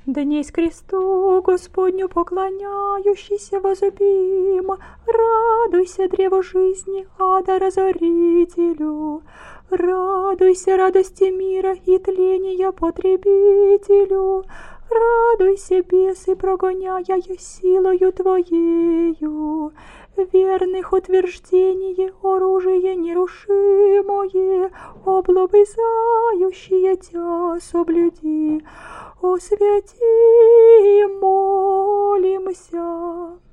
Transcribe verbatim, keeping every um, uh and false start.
Днесь кресту Господню поклоняющийся возлюбим, радуйся, древо жизни, ада разорителю, радуйся радости мира и тления потребителю, радуйся, бесы, прогоняя силою Твоею, верных утверждение, оружие нерушимое, облобызающие Тя соблюди. О святи молимся.